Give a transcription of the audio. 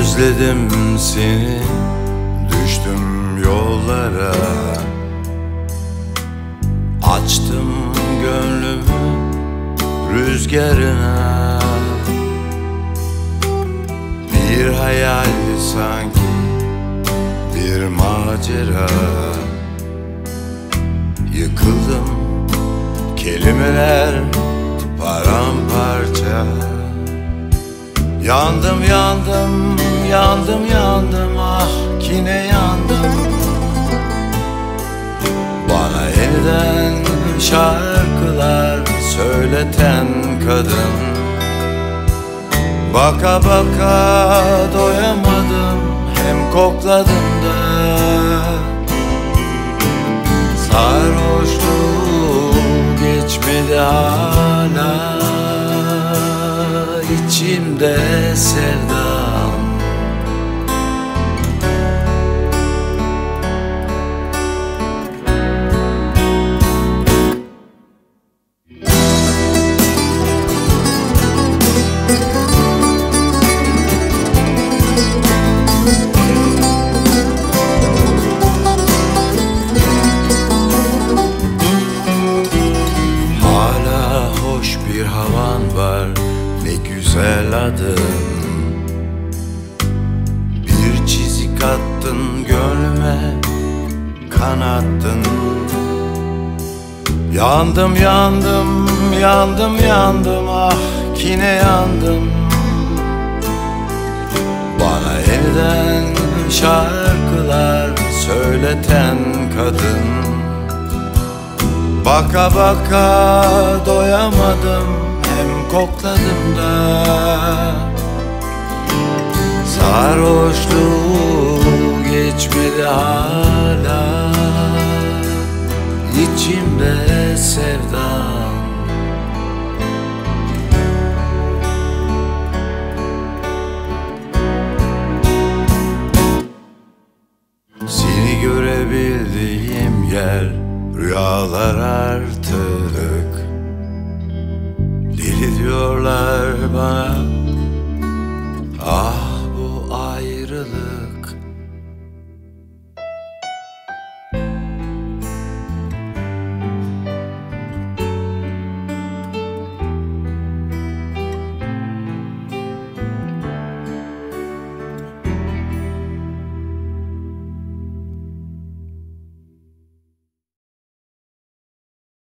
Özledim seni, düştüm yollara. Açtım gönlümü rüzgarına. Bir hayal sanki, bir macera. Yıkıldım, kelimeler paramparça. Yandım, yandım, yandım, yandım, ah yine yandım. Bana yeniden şarkılar söyleten kadın. Baka baka doyamadım, hem kokladım da. Sarhoşluğu geçmedi hala, içimde sevdam. Hala hoş bir havan var, ne güzel adın. Bir çizik attın gönlüme, kanattın. Yandım, yandım, yandım, yandım, ah yine yandım. Bana yeniden şarkılar söyleten kadın. Baka baka doyamadım, hem kokladım da. Sarhoşluğu geçmedi hala, içimde sevdam. Seni görebildiğim yer rüyalar artık. Deli diyorlar bana, ah bu ayrılık.